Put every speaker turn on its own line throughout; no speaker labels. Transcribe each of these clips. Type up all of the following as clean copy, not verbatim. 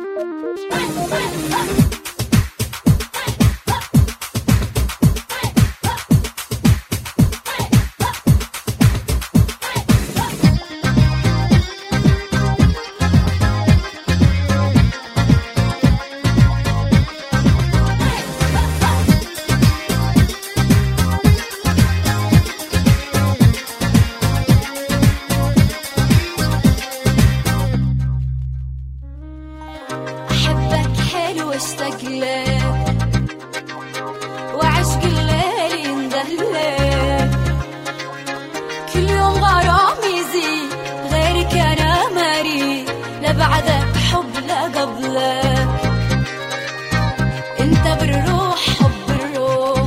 واشتاق لك وعشق الليل يندهلك، كل يوم غرام يزيد غيرك انا مريض، لا بعدك حب لا قبلك، انت بالروح حب الروح،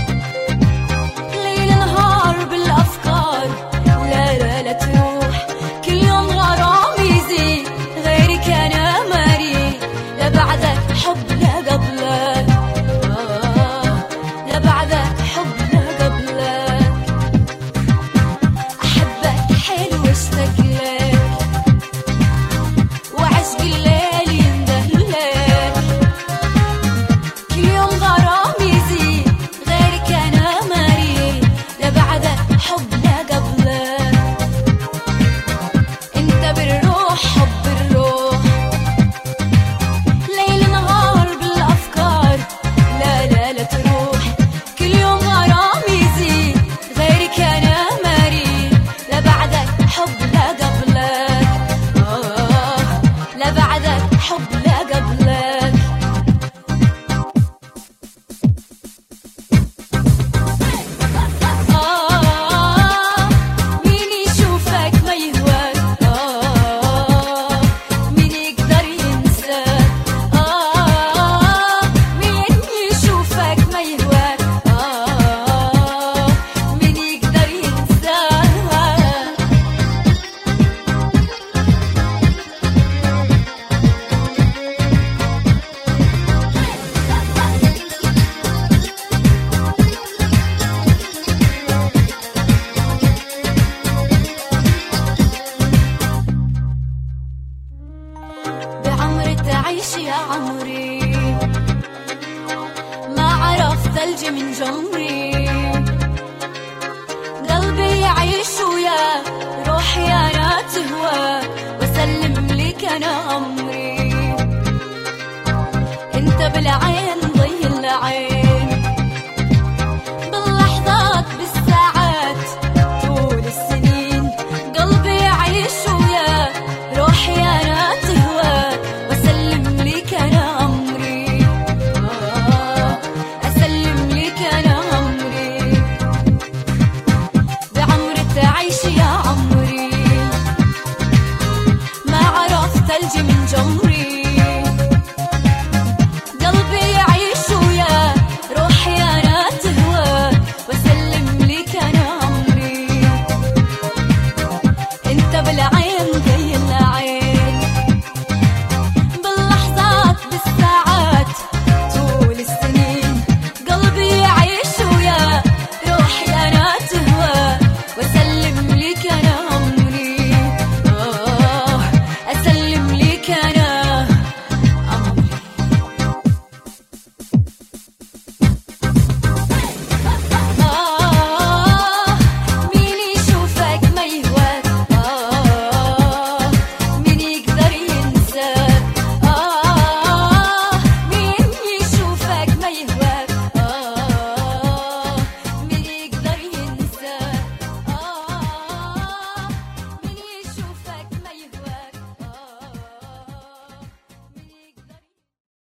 ليل نهار بالافكار لا لا لا تروح، كل يوم غرام يزيد غيرك انا مريض، لا بعدك حب لا قبلك، لا بعدك حب لا قبلك، أحبك حلو واشتاق لك وعشق الليل يندهلك، كل يوم غرام يزيد غيرك أنا مريض، لا بعدك حب لا قبلك، أنت بالروح حب الروح، ليل نهار بالأفكار لا لا لا تروح، كل يوم غرام يزيد غيرك أنا مريض، لا بعدك حب لا قبلك، لا بعدك حب لا قبلك. مين يشوفك ما يهواك، مين يقدر ينساك، مين يشوفك ما يهواك، مين يقدر ينساك. بعمري تعيش يا عمري، ما عرف ثلج من جمري، قلبي يعيش وياك، روحي أنا تهواك، وسلم لك أنا أمري، أنت بالعين ضي العين، باللحظات بالساعات طول السنين، قلبي يعيش وياك، روحي أنا تهواك، وأسلم لك أنا أمري، أسلم لك أنا أمري، بعمري تعيش يا عمري، ما عرفت ثلج من جمري.